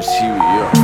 массиве,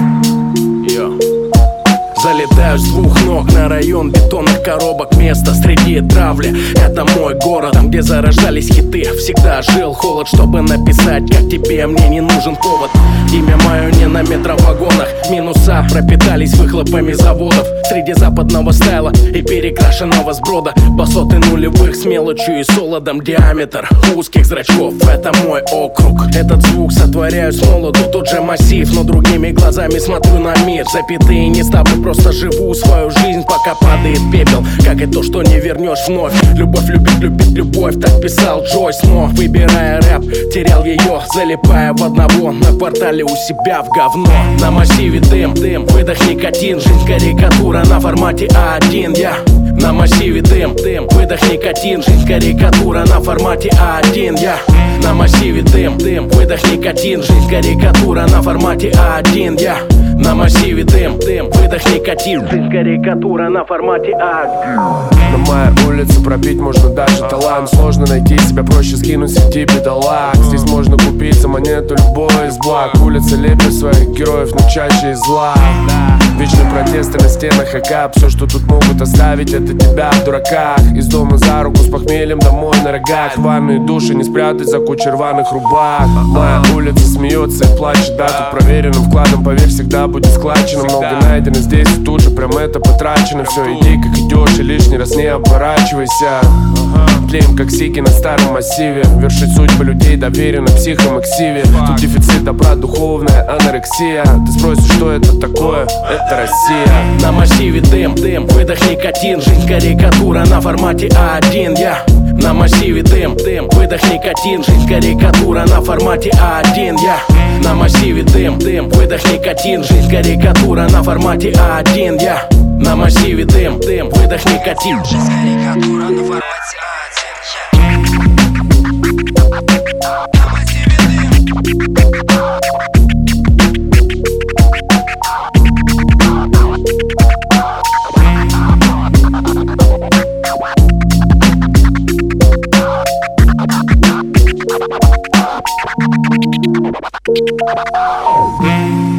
йо. Залетаю с двух ног на район бетонных коробок. Место среди травли, это мой город. Там, где зарождались хиты, всегда жил холод. Чтобы написать, как тебе, мне не нужен повод. Имя мое не на метровагонах. Минуса пропитались выхлопами заводов. Среди западного стайла и перекрашенного сброда. Басоты нулевых с мелочью и солодом. Диаметр узких зрачков, это мой округ. Этот звук сотворяю с молоду, тот же массив. Но другими глазами смотрю на мир. Запятые не ставлю, просто живу свою жизнь, пока падает пепел. Как и то, что не вернешь вновь. Любовь любит любовь, так писал Джойс. Но выбирая рэп, терял ее, залипая в одного. На квартале у себя в говно. На массиве дым, выдох никотин. Жизнь карикатура на формате А1. Я на массиве дым, выдох никотин. Жизнь карикатура на формате А1. Я на массиве дым, выдох никотин. Жизнь карикатура на формате А1. Я на массиве дым, выдох никотин. Жизнь карикатура на формате А1. На моей улице пробить можно даже талант. Сложно найти себя, проще скинуть среди бедолаг. Здесь можно купить за монету любой из благ. Улица лепит своих героев, но чаще из зла. Вечные протесты на стенах АК. Все, что тут могут оставить, это тебя в дураках. Из дома за руку с похмельем домой на рогах. Рваные души не спрятать за кучей рваных рубах. Моя улица смеется и плачет. Да, тут проверенным вкладом, поверь, всегда будет складчено. Много найдено здесь и тут же, прям это потрачено. Все, иди как идешь и лишний раз не оборачивайся. Тлеем как сики на старом массиве. Вершить судьбы людей доверено психомаксиве. Тут дефицит добра, духовная анорексия. Ты спросишь, что это такое? Это Россия. На массиве дым, выдох никотин. Жизнь карикатура на формате А1. Я на массиве дым, выдох никотин. Жизнь карикатура на формате А1. Я на массиве дым, выдох никотин. Жизнь карикатура на формате А1. Я на массиве дым, выдох никотин. Жизнь карикатура на формате А1. Yeah.